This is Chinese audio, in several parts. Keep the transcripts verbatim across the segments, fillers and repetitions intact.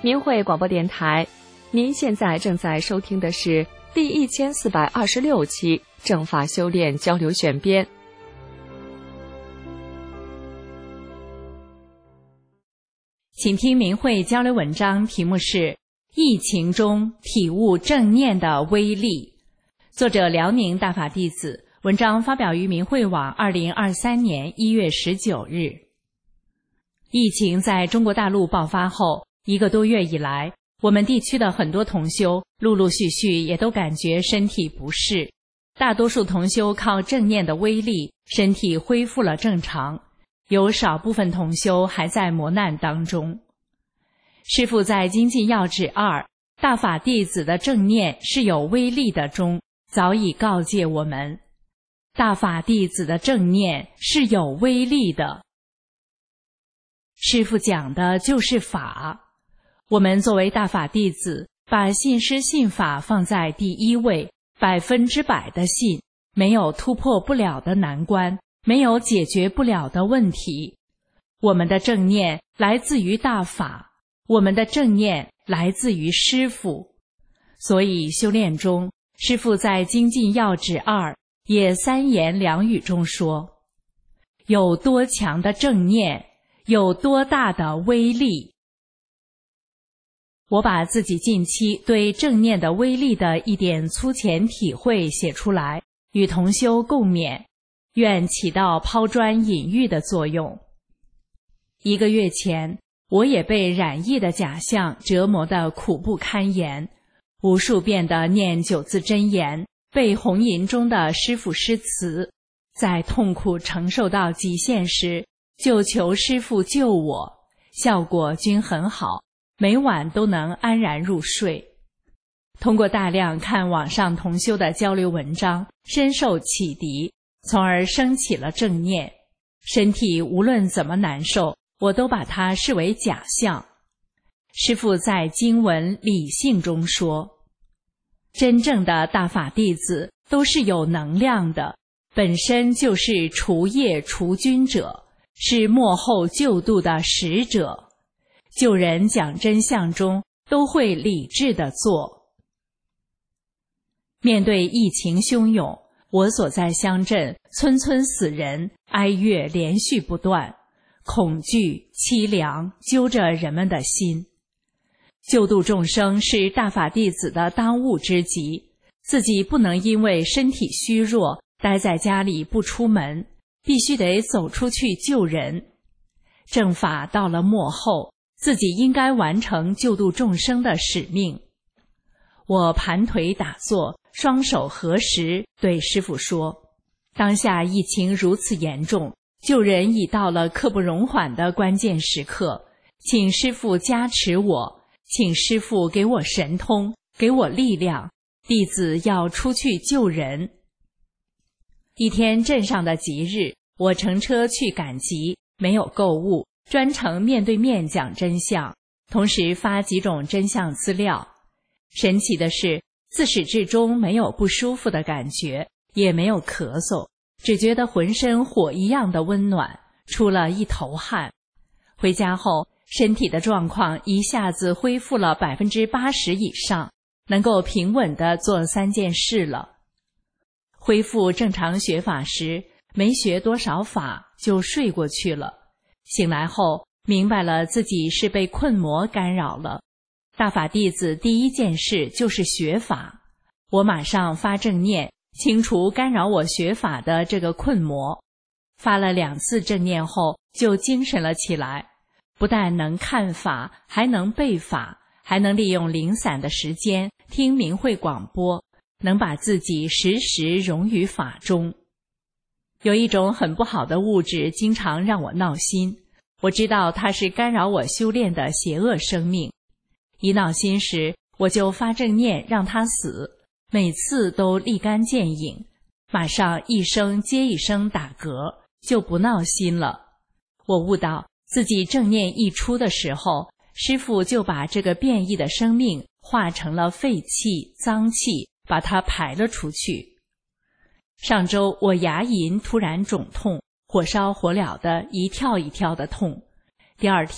明慧广播电台，您现在正在收听的是第一千四百二十六期正法修炼交流选编。 请听明慧交流文章，题目是疫情中体悟正念的威力，作者辽宁大法弟子，文章发表于明慧网二零二三年一月十九日。疫情在中国大陆爆发后一个多月以来，我们地区的很多同修陆陆续续也都感觉身体不适，大多数同修靠正念的威力，身体恢复了正常，有少部分同修还在磨难当中。师父在《精进要旨二大法弟子的正念是有威力的中早已告诫我们，大法弟子的正念是有威力的。师父讲的就是法，我们作为大法弟子，把信师信法放在第一位，百分之百的信，没有突破不了的难关，没有解决不了的问题。我们的正念来自于大法，我们的正念来自于师父。所以修炼中，师父在《精进要旨二也三言两语中说，有多强的正念，有多大的威力。我把自己近期对正念的威力的一点粗浅体会写出来，与同修共勉，愿起到抛砖引玉的作用。一个月前，我也被染疫的假象折磨得苦不堪言，无数遍地念九字真言，背红吟中的师父诗词，在痛苦承受到极限时，就求师父救我，效果均很好，每晚都能安然入睡。通过大量看网上同修的交流文章，深受启迪，从而升起了正念。身体无论怎么难受，我都把它视为假象。师父在经文理性中说，真正的大法弟子都是有能量的，本身就是除业除菌者，是末后救度的使者。救人讲真相中都会理智地做。面对疫情汹涌，我所在乡镇村村死人，哀乐连续不断，恐惧凄凉揪着人们的心。救度众生是大法弟子的当务之急，自己不能因为身体虚弱待在家里不出门，必须得走出去救人。正法到了末后，自己应该完成救度众生的使命。我盘腿打坐，双手合十，对师父说，当下疫情如此严重，救人已到了刻不容缓的关键时刻，请师父加持我，请师父给我神通，给我力量，弟子要出去救人。一天镇上的吉日，我乘车去赶集，没有购物，专程面对面讲真相，同时发几种真相资料。神奇的是，自始至终没有不舒服的感觉，也没有咳嗽，只觉得浑身火一样的温暖，出了一头汗。回家后，身体的状况一下子恢复了 百分之八十 以上，能够平稳地做三件事了。恢复正常学法时，没学多少法就睡过去了。醒来后，明白了自己是被困魔干扰了。大法弟子第一件事就是学法，我马上发正念，清除干扰我学法的这个困魔。发了两次正念后，就精神了起来，不但能看法，还能背法，还能利用零散的时间听明慧广播，能把自己时时融于法中。有一种很不好的物质经常让我闹心，我知道它是干扰我修炼的邪恶生命。一闹心时，我就发正念让它死，每次都立竿见影，马上一声接一声打嗝，就不闹心了。我悟到自己正念一出的时候，师父就把这个变异的生命化成了废气、脏气，把它排了出去。上周我牙龈突然肿痛，火烧火燎的一跳一跳的痛。第二天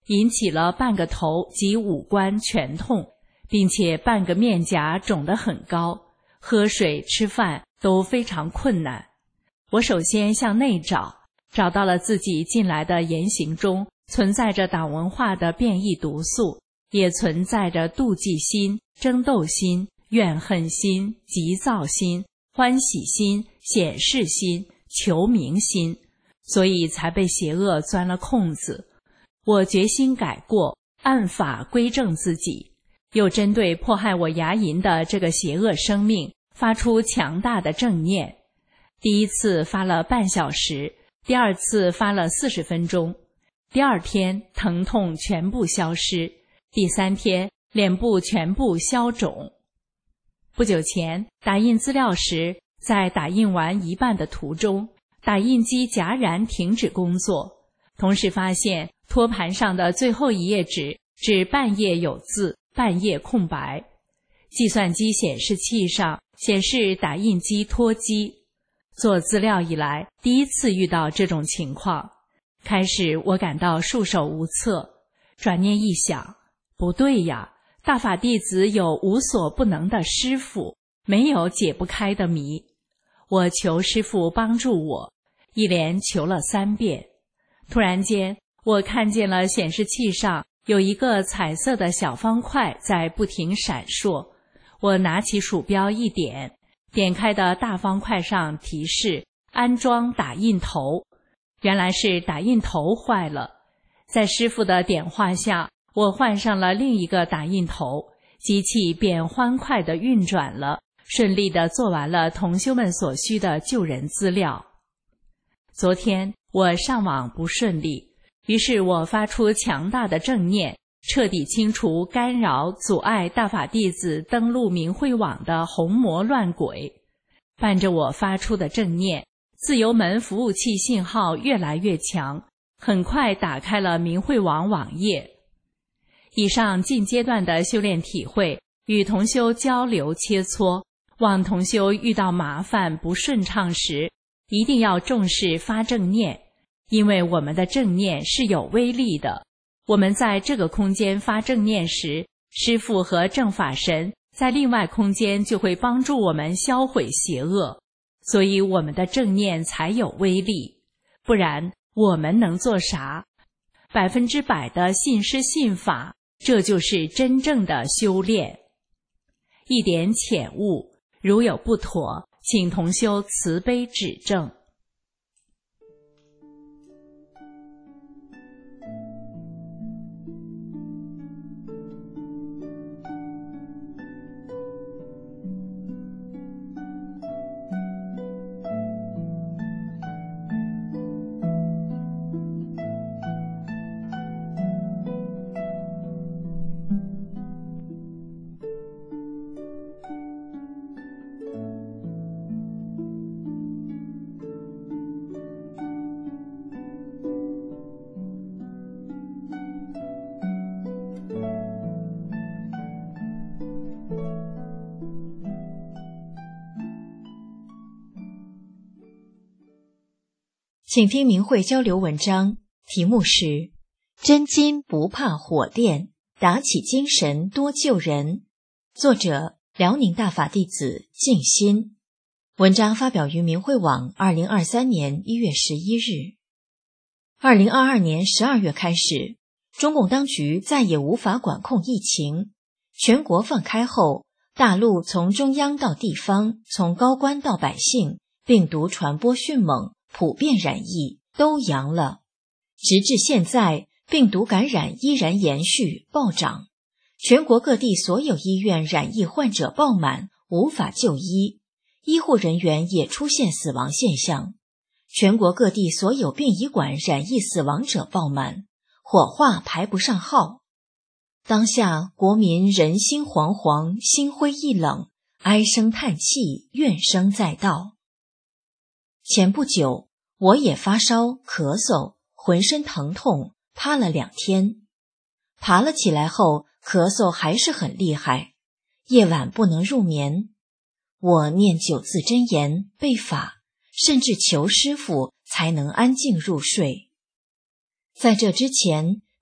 引起了半个头及五官全痛，并且半个面颊肿得很高，喝水吃饭都非常困难。我首先向内找，找到了自己近来的言行中存在着党文化的变异毒素，也存在着妒忌心、争斗心、怨恨心、急躁心、欢喜心、显示心、求名心，所以才被邪恶钻了空子。我决心改过，按法归正自己，又针对迫害我牙龈的这个邪恶生命发出强大的正念。第一次发了半小时，第二次发了四十分钟。第二天疼痛全部消失，第三天脸部全部消肿。不久前打印资料时，在打印完一半的途中，打印机戛然停止工作，同时发现托盘上的最后一页纸只半页有字，半页空白。计算机显示器上显示打印机脱机。做资料以来第一次遇到这种情况，开始我感到束手无策，转念一想，不对呀，大法弟子有无所不能的师父，没有解不开的谜。我求师父帮助我，一连求了三遍。突然间，我看见了显示器上有一个彩色的小方块在不停闪烁。我拿起鼠标一点，点开的大方块上提示安装打印头，原来是打印头坏了。在师父的点化下，我换上了另一个打印头，机器便欢快地运转了，顺利地做完了同修们所需的救人资料。昨天我上网不顺利，于是我发出强大的正念，彻底清除干扰阻碍大法弟子登录明慧网的红魔乱鬼。伴着我发出的正念，自由门服务器信号越来越强，很快打开了明慧网网页。以上近阶段的修炼体会与同修交流切磋，望同修遇到麻烦不顺畅时，一定要重视发正念，因为我们的正念是有威力的。我们在这个空间发正念时，师父和正法神在另外空间就会帮助我们销毁邪恶，所以我们的正念才有威力。不然我们能做啥？百分之百的信师信法，这就是真正的修炼。一点浅悟，如有不妥，请同修慈悲指正。 请听明慧交流文章，题目是真金不怕火炼，打起精神多救人。作者辽宁大法弟子静心。文章发表于明慧网二零二三年一月十一日。二零二二年十二月开始，中共当局再也无法管控疫情，全国放开后，大陆从中央到地方，从高官到百姓，病毒传播迅猛，普遍染疫，都阳了。直至现在，病毒感染依然延续暴涨，全国各地所有医院染疫患者爆满，无法就医，医护人员也出现死亡现象。全国各地所有殡仪馆染疫死亡者爆满，火化排不上号。当下国民人心惶惶，心灰意冷，唉声叹气，怨声载道。前不久，我也发烧、咳嗽，浑身疼痛，趴了两天。爬了起来后，咳嗽还是很厉害，夜晚不能入眠。我念九字真言，背法，甚至求师父才能安静入睡。在这之前，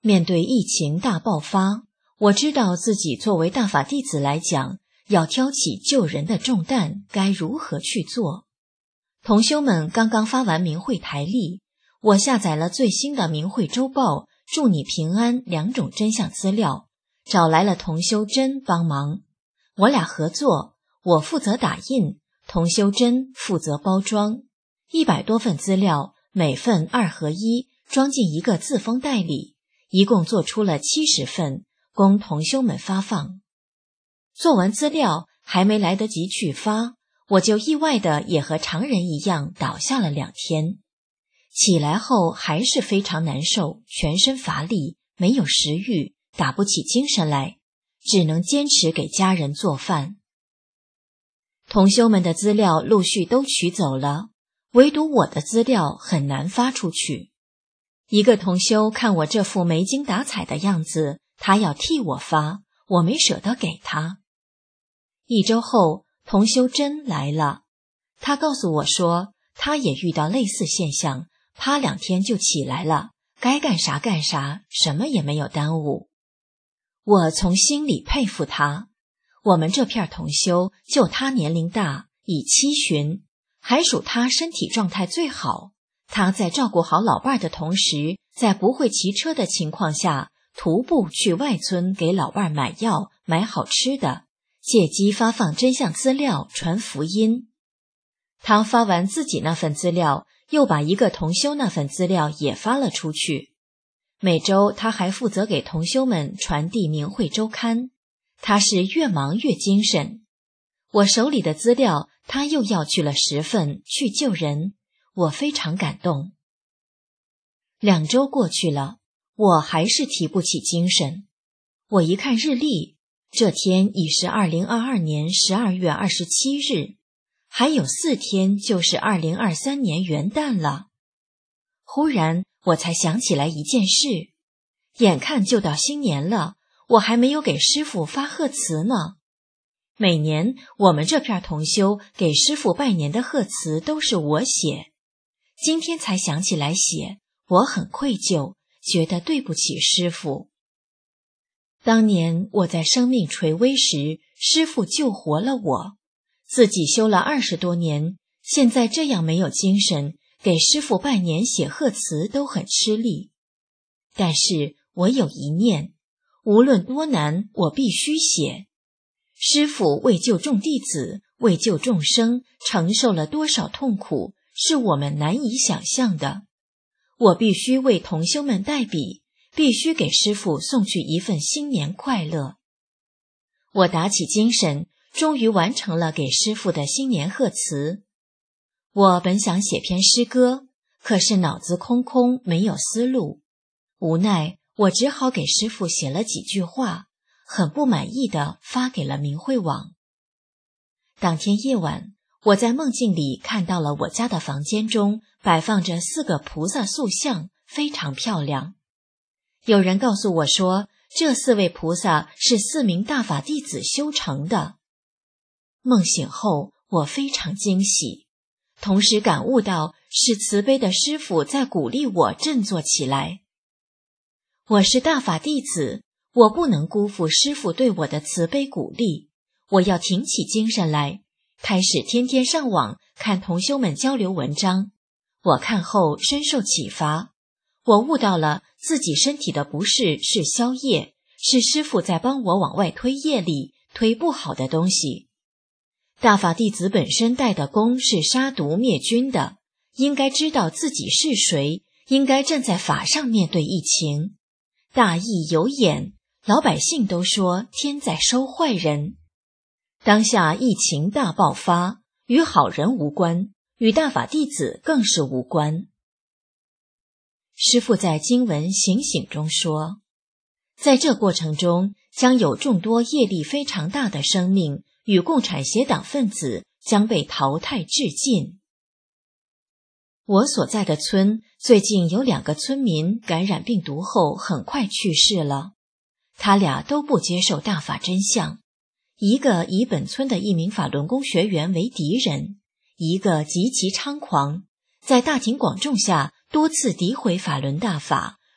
面对疫情大爆发，我知道自己作为大法弟子来讲，要挑起救人的重担，该如何去做。同修们刚刚发完明慧台历，我下载了最新的明慧周报祝你平安两种真相资料，找来了同修真帮忙。我俩合作，我负责打印，同修真负责包装。一百多份资料，每份二合一，装进一个自封袋里，一共做出了七十份，供同修们发放。做完资料还没来得及去发，我就意外的也和常人一样倒下了两天。起来后还是非常难受，全身乏力，没有食欲，打不起精神来，只能坚持给家人做饭。同修们的资料陆续都取走了，唯独我的资料很难发出去。一个同修看我这副没精打采的样子，他要替我发，我没舍得给他。一周后，同修真来了，他告诉我说，他也遇到类似现象，趴两天就起来了，该干啥干啥，什么也没有耽误。我从心里佩服他。我们这片同修就他年龄大，已七旬，还属他身体状态最好。他在照顾好老伴的同时，在不会骑车的情况下，徒步去外村给老伴买药，买好吃的，借机发放真相资料，传福音。他发完自己那份资料，又把一个同修那份资料也发了出去。每周他还负责给同修们传递明慧周刊，他是越忙越精神。我手里的资料他又要去了十份，去救人，我非常感动。两周过去了，我还是提不起精神。我一看日历，这天已是二零二二年十二月二十七日，还有四天就是二零二三年元旦了。忽然我才想起来一件事，眼看就到新年了，我还没有给师父发贺词呢。每年我们这片同修给师父拜年的贺词都是我写，今天才想起来写，我很愧疚，觉得对不起师父。当年我在生命垂危时，师父救活了我，自己修了二十多年，现在这样没有精神，给师父拜年写贺词都很吃力。但是我有一念，无论多难，我必须写。师父为救众弟子，为救众生，承受了多少痛苦，是我们难以想象的。我必须为同修们代笔，必须给师父送去一份新年快乐。我打起精神，终于完成了给师父的新年贺词。我本想写篇诗歌，可是脑子空空，没有思路。无奈我只好给师父写了几句话，很不满意的发给了明慧网。当天夜晚，我在梦境里看到了我家的房间中摆放着四个菩萨塑像，非常漂亮。有人告诉我说，这四位菩萨是四名大法弟子修成的。梦醒后，我非常惊喜，同时感悟到是慈悲的师父在鼓励我振作起来。我是大法弟子，我不能辜负师父对我的慈悲鼓励，我要挺起精神来，开始天天上网看同修们交流文章。我看后深受启发，我悟到了自己身体的不适是消业，是师父在帮我往外推业力，推不好的东西。大法弟子本身带的功是杀毒灭菌的，应该知道自己是谁，应该站在法上面对疫情。大义有眼，老百姓都说天在收坏人。当下疫情大爆发，与好人无关，与大法弟子更是无关。师父在经文醒醒中说，在这过程中将有众多业力非常大的生命与共产协党分子将被淘汰致尽。我所在的村最近有两个村民感染病毒后很快去世了，他俩都不接受大法真相，一个以本村的一名法轮功学员为敌人，一个极其猖狂，在大庭广众下多次诋毁法轮大法，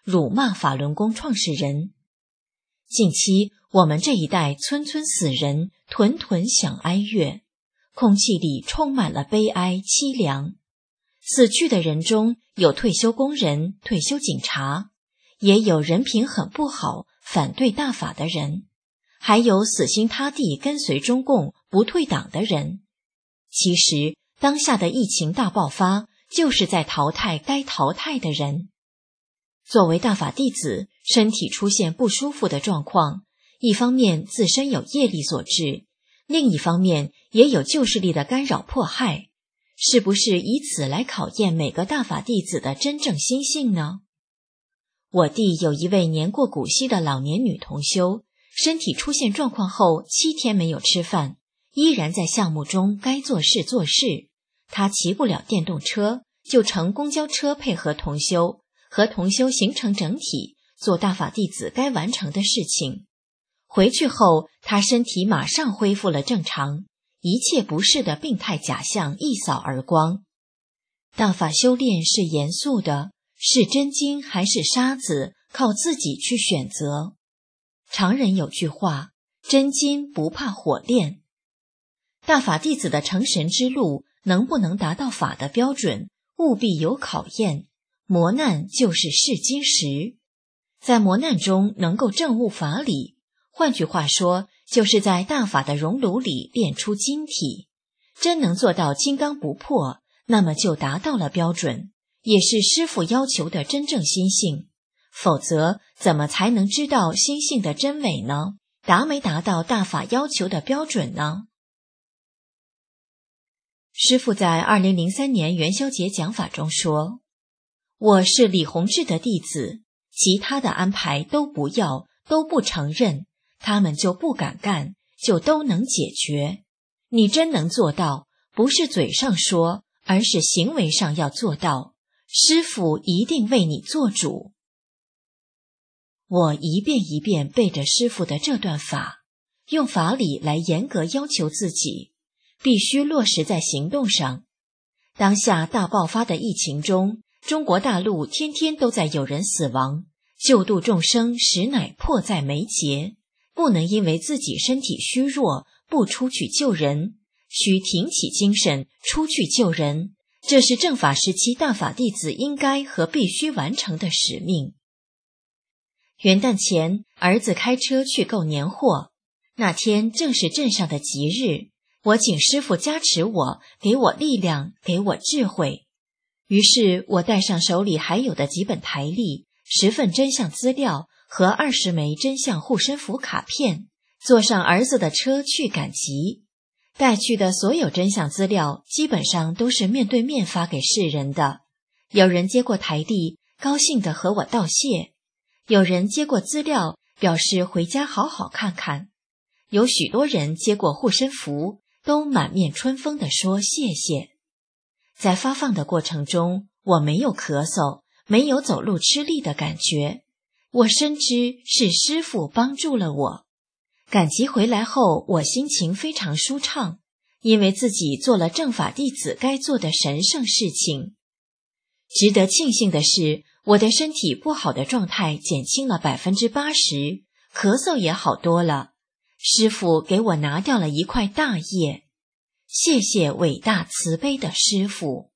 辱骂法轮功创始人。近期我们这一代村村死人，屯屯响哀乐，空气里充满了悲哀凄凉。死去的人中有退休工人、退休警察，也有人品很不好、反对大法的人，还有死心塌地跟随中共不退党的人。其实当下的疫情大爆发，就是在淘汰该淘汰的人。作为大法弟子，身体出现不舒服的状况，一方面自身有业力所致，另一方面也有旧势力的干扰迫害，是不是以此来考验每个大法弟子的真正心性呢？我弟有一位年过古稀的老年女同修，身体出现状况后七天没有吃饭，依然在项目中该做事做事。她骑不了电动车，就乘公交车配合同修，和同修形成整体，做大法弟子该完成的事情。回去后，她身体马上恢复了正常，一切不适的病态假象一扫而光。大法修炼是严肃的，是真金还是沙子，靠自己去选择。常人有句话，真金不怕火炼。大法弟子的成神之路能不能达到法的标准，务必有考验。磨难就是试金石，在磨难中能够证悟法理，换句话说，就是在大法的熔炉里炼出晶体。真能做到金刚不破，那么就达到了标准，也是师父要求的真正心性。否则怎么才能知道心性的真伪呢？达没达到大法要求的标准呢？师父在二零零三年元宵节讲法中说，我是李洪志的弟子，其他的安排都不要，都不承认，他们就不敢干，就都能解决。你真能做到，不是嘴上说，而是行为上要做到，师父一定为你做主。我一遍一遍背着师父的这段法，用法理来严格要求自己，必须落实在行动上。当下大爆发的疫情中，中国大陆天天都在有人死亡，救度众生实乃迫在眉睫，不能因为自己身体虚弱不出去救人，需挺起精神出去救人，这是正法时期大法弟子应该和必须完成的使命。元旦前，儿子开车去购年货，那天正是镇上的吉日，我请师父加持我，给我力量，给我智慧。于是我带上手里还有的几本台历、十份真相资料和二十枚真相护身符卡片，坐上儿子的车去赶集。带去的所有真相资料基本上都是面对面发给世人的。有人接过台历，高兴地和我道谢；有人接过资料，表示回家好好看看；有许多人接过护身符，都满面春风地说谢谢。在发放的过程中，我没有咳嗽，没有走路吃力的感觉，我深知是师父帮助了我。赶集回来后，我心情非常舒畅，因为自己做了正法弟子该做的神圣事情。值得庆幸的是，我的身体不好的状态减轻了 百分之八十， 咳嗽也好多了。师父给我拿掉了一块大业，谢谢伟大慈悲的师父。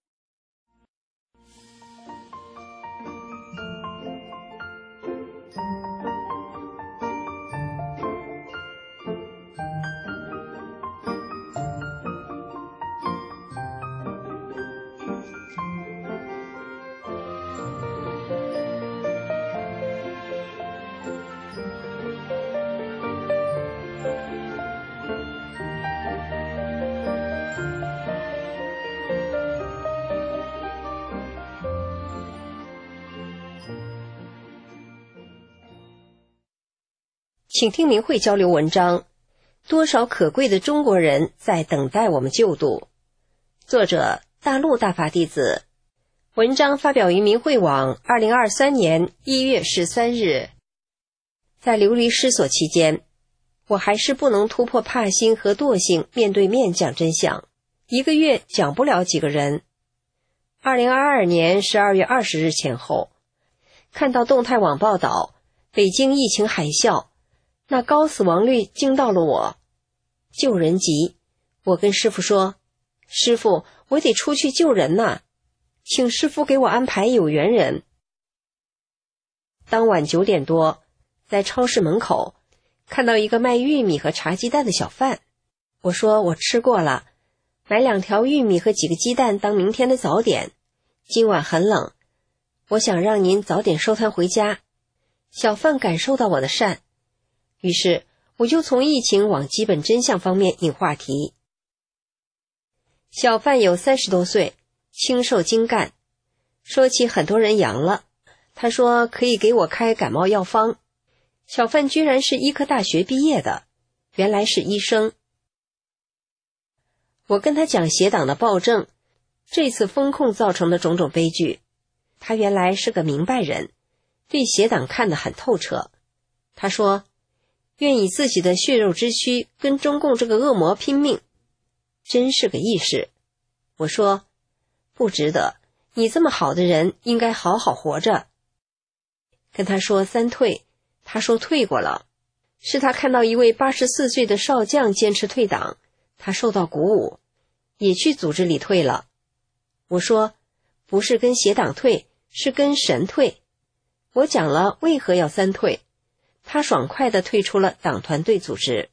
请听明慧交流文章，多少可贵的中国人在等待我们救度。作者大陆大法弟子，文章发表于明慧网二零二三年一月十三日。在流离失所期间，我还是不能突破怕心和惰性，面对面讲真相，一个月讲不了几个人。二零二二年十二月二十日前后， 看到动态网报道，北京疫情海啸，那高死亡率惊到了我。救人急，我跟师傅说，师傅，我得出去救人呐，请师傅给我安排有缘人。当晚九点多，在超市门口看到一个卖玉米和茶鸡蛋的小贩，我说我吃过了，买两条玉米和几个鸡蛋当明天的早点，今晚很冷，我想让您早点收摊回家。小贩感受到我的善，于是我就从疫情往基本真相方面引话题。小贩有三十多岁，清瘦精干，说起很多人阳了，他说可以给我开感冒药方。小贩居然是医科大学毕业的，原来是医生。我跟他讲邪党的暴政，这次风控造成的种种悲剧。他原来是个明白人，对邪党看得很透彻。他说愿以自己的血肉之躯跟中共这个恶魔拼命，真是个义士。我说不值得，你这么好的人应该好好活着。跟他说三退，他说退过了，是他看到一位八十四岁的少将坚持退党，他受到鼓舞，也去组织里退了。我说不是跟邪党退，是跟神退。我讲了为何要三退，他爽快地退出了党团队组织。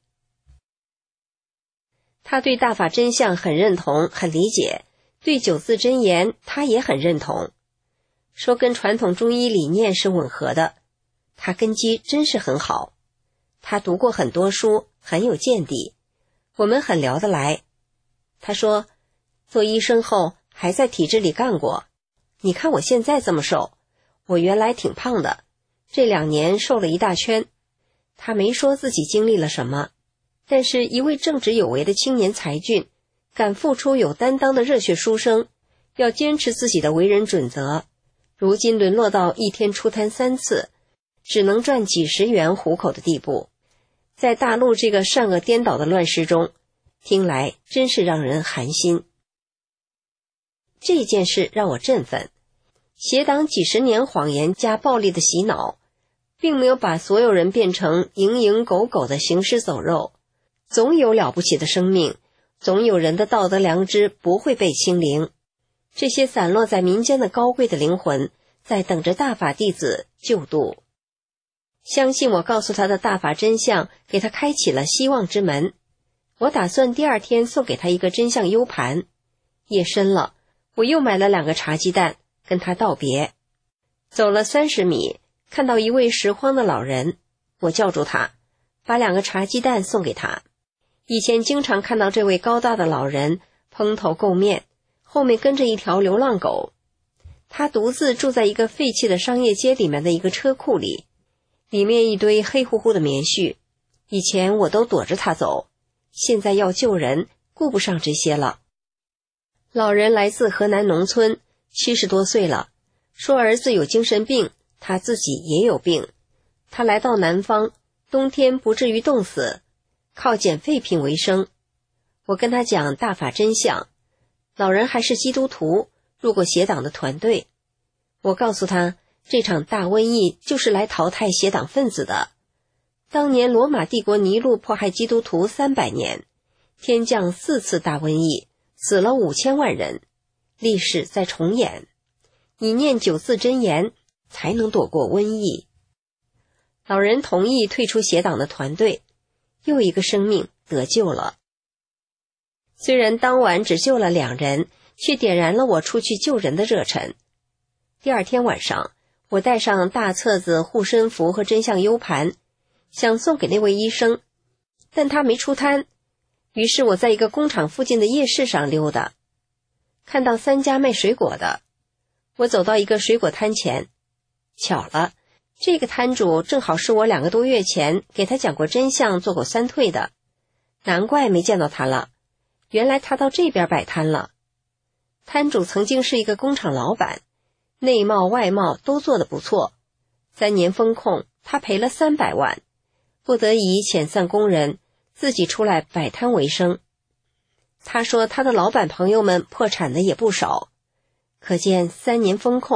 他对大法真相很认同，很理解，对九字真言他也很认同，说跟传统中医理念是吻合的，他根基真是很好。他读过很多书，很有见地，我们很聊得来。他说做医生后还在体制里干过，你看我现在这么瘦，我原来挺胖的，这两年瘦了一大圈。他没说自己经历了什么，但是一位正直有为的青年才俊，敢付出有担当的热血书生，要坚持自己的为人准则，如今沦落到一天出摊三次，只能赚几十元糊口的地步。在大陆这个善恶颠倒的乱世中，听来真是让人寒心。这件事让我振奋，邪党几十年谎言加暴力的洗脑，并没有把所有人变成蝇营狗苟的行尸走肉，总有了不起的生命，总有人的道德良知不会被清零。这些散落在民间的高贵的灵魂，在等着大法弟子救度。相信我告诉他的大法真相，给他开启了希望之门。我打算第二天送给他一个真相 U 盘。夜深了，我又买了两个茶鸡蛋，跟他道别。走了三十米，看到一位拾荒的老人，我叫住他，把两个茶鸡蛋送给他。以前经常看到这位高大的老人蓬头垢面，后面跟着一条流浪狗。他独自住在一个废弃的商业街里面的一个车库里，里面一堆黑乎乎的棉絮。以前我都躲着他走，现在要救人，顾不上这些了。老人来自河南农村，七十多岁了，说儿子有精神病，他自己也有病。他来到南方，冬天不至于冻死，靠捡废品为生。我跟他讲大法真相，老人还是基督徒，入过邪党的团队。我告诉他，这场大瘟疫就是来淘汰邪党分子的。当年罗马帝国尼禄迫害基督徒三百年，天降四次大瘟疫，死了五千万人，历史在重演。你念九字真言，才能躲过瘟疫。老人同意退出邪党的团队，又一个生命得救了。虽然当晚只救了两人，却点燃了我出去救人的热忱。第二天晚上，我带上大册子、护身符和真相 U 盘，想送给那位医生，但他没出摊。于是我在一个工厂附近的夜市上溜达，看到三家卖水果的。我走到一个水果摊前，巧了，这个摊主正好是我两个多月前给他讲过真相做过三退的，难怪没见到他了，原来他到这边摆摊了。摊主曾经是一个工厂老板，内贸外贸都做得不错，三年风控他赔了三百万，不得已遣散工人，自己出来摆摊为生。他说他的老板朋友们破产的也不少，可见三年风控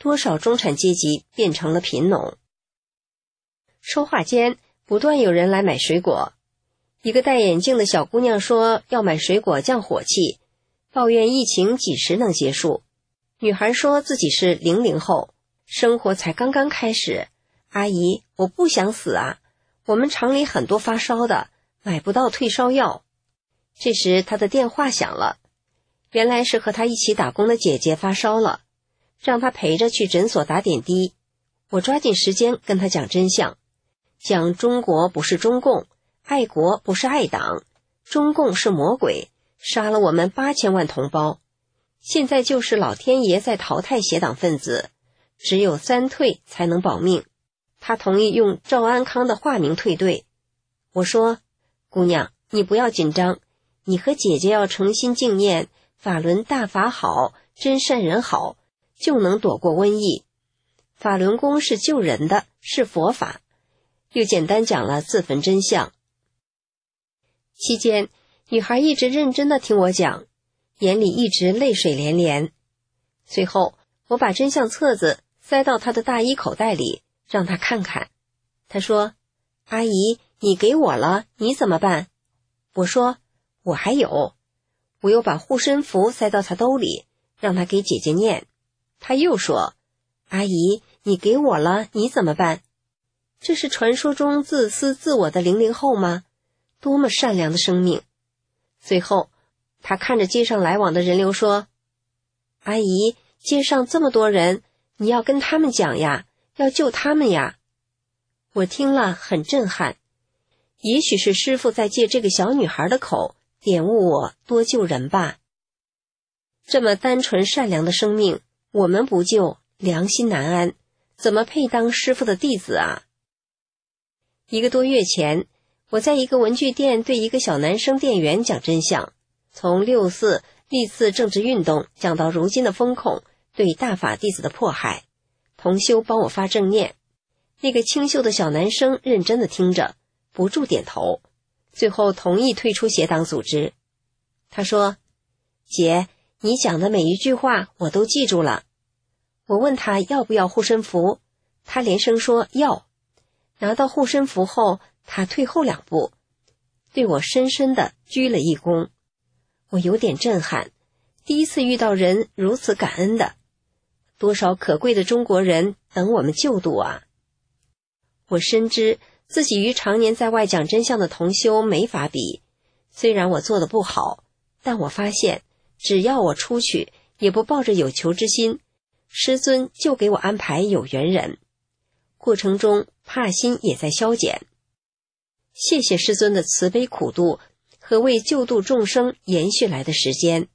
多少中产阶级变成了贫农。说话间，不断有人来买水果。一个戴眼镜的小姑娘说要买水果降火气，抱怨疫情几时能结束。女孩说自己是零零后，生活才刚刚开始。阿姨，我不想死啊，我们厂里很多发烧的，买不到退烧药。这时她的电话响了，原来是和她一起打工的姐姐发烧了，让她陪着去诊所打点滴。我抓紧时间跟她讲真相，讲中国不是中共，爱国不是爱党，中共是魔鬼，杀了我们八千万同胞。现在就是老天爷在淘汰邪党分子，只有三退才能保命。他同意用赵安康的化名退队。我说，姑娘，你不要紧张，你和姐姐要诚心敬念法轮大法好，真善人好，就能躲过瘟疫。法轮功是救人的，是佛法。又简单讲了自焚真相。期间，女孩一直认真地听我讲，眼里一直泪水连连。最后，我把真相册子塞到她的大衣口袋里，让她看看。她说，阿姨，你给我了，你怎么办？我说，我还有。我又把护身符塞到她兜里，让她给姐姐念。她又说，阿姨，你给我了，你怎么办？这是传说中自私自我的零零后吗？多么善良的生命！最后，他看着街上来往的人流说，阿姨，街上这么多人，你要跟他们讲呀，要救他们呀。我听了很震撼，也许是师父在借这个小女孩的口点悟我多救人吧。这么单纯善良的生命，我们不救，良心难安，怎么配当师父的弟子啊？一个多月前，我在一个文具店对一个小男生店员讲真相，从六四历次政治运动讲到如今的风控对大法弟子的迫害。同修帮我发正念，那个清秀的小男生认真地听着，不住点头，最后同意退出邪党组织。他说，姐，你讲的每一句话我都记住了。我问他要不要护身符，他连声说要。拿到护身符后，他退后两步，对我深深地鞠了一躬。我有点震撼，第一次遇到人如此感恩的，多少可贵的中国人等我们救度啊！我深知自己与常年在外讲真相的同修没法比，虽然我做得不好，但我发现只要我出去，也不抱着有求之心，师尊就给我安排有缘人，过程中怕心也在消减。谢谢师尊的慈悲苦度和为救度众生延续来的时间。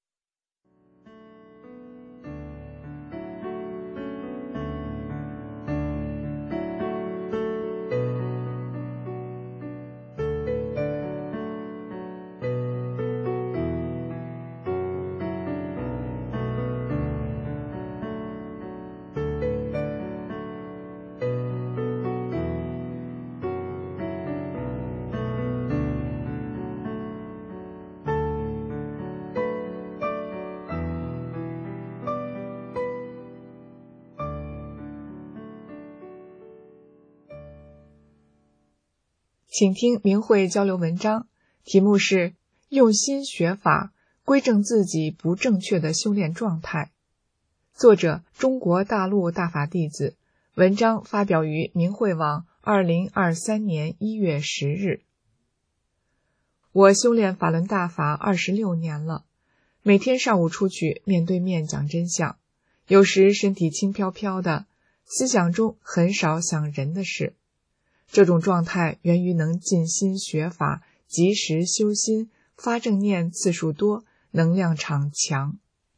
请听明慧交流文章，题目是用心学法，归正自己不正确的修炼状态。作者中国大陆大法弟子，文章发表于明慧网二零二三年一月十日。我修炼法轮大法二十六年了，每天上午出去面对面讲真相，有时身体轻飘飘的，思想中很少想人的事。这种状态源于能尽心学法，及时修心，发正念次数多，能量场强。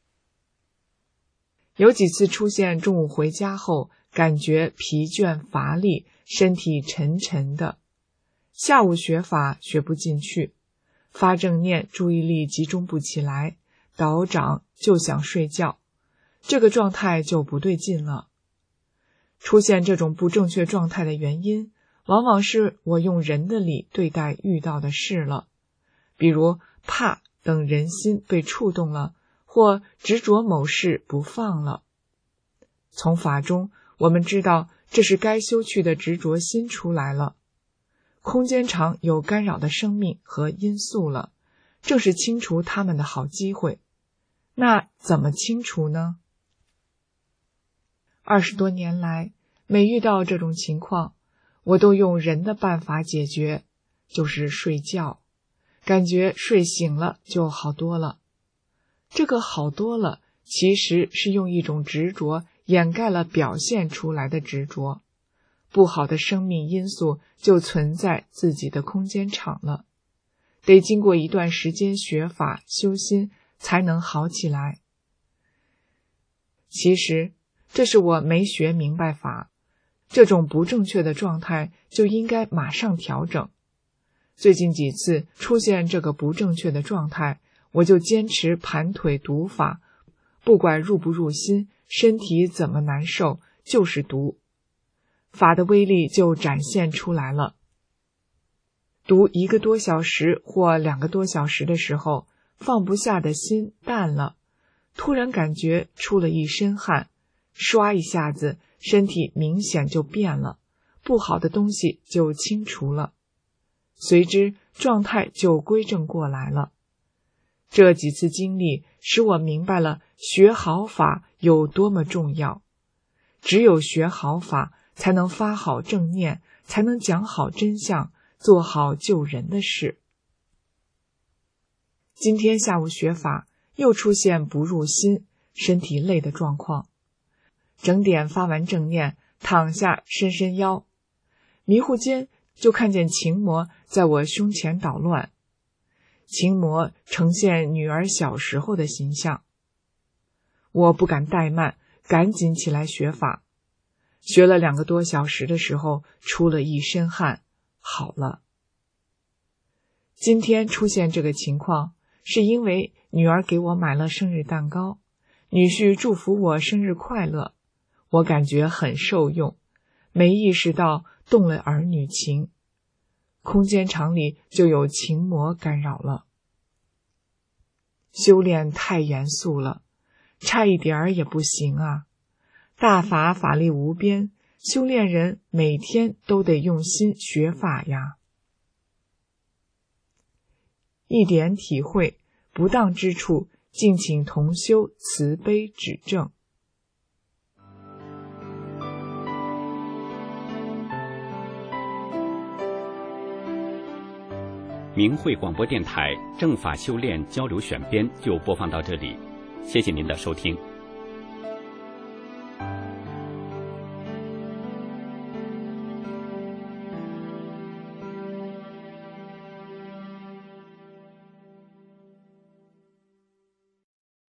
有几次出现中午回家后，感觉疲倦乏力，身体沉沉的。下午学法学不进去，发正念注意力集中不起来，倒掌就想睡觉，这个状态就不对劲了。出现这种不正确状态的原因，往往是我用人的理对待遇到的事了，比如怕等人心被触动了，或执着某事不放了。 从法中我们知道这是该修去的执着心出来了。空间场有干扰的生命和因素了，正是清除它们的好机会。那怎么清除呢？二十多年来，每遇到这种情况，我都用人的办法解决，就是睡觉，感觉睡醒了就好多了。这个好多了，其实是用一种执着掩盖了表现出来的执着，不好的生命因素就存在自己的空间场了，得经过一段时间学法修心才能好起来。其实这是我没学明白法，这种不正确的状态就应该马上调整。最近几次出现这个不正确的状态，我就坚持盘腿读法，不管入不入心，身体怎么难受，就是读，法的威力就展现出来了。读一个多小时或两个多小时的时候，放不下的心淡了，突然感觉出了一身汗，刷一下子身体明显就变了，不好的东西就清除了，随之状态就归正过来了。这几次经历使我明白了学好法有多么重要，只有学好法才能发好正念，才能讲好真相，做好救人的事。今天下午学法又出现不入心，身体累的状况，整点发完正念，躺下伸伸腰，迷糊间就看见情魔在我胸前捣乱。情魔呈现女儿小时候的形象，我不敢怠慢，赶紧起来学法。学了两个多小时的时候，出了一身汗，好了。今天出现这个情况，是因为女儿给我买了生日蛋糕，女婿祝福我生日快乐，我感觉很受用，没意识到动了儿女情，空间场里就有情魔干扰了。修炼太严肃了，差一点儿也不行啊！大法法力无边，修炼人每天都得用心学法呀。一点体会，不当之处，敬请同修慈悲指正。 明慧广播电台正法修炼交流选编就播放到这里，谢谢您的收听。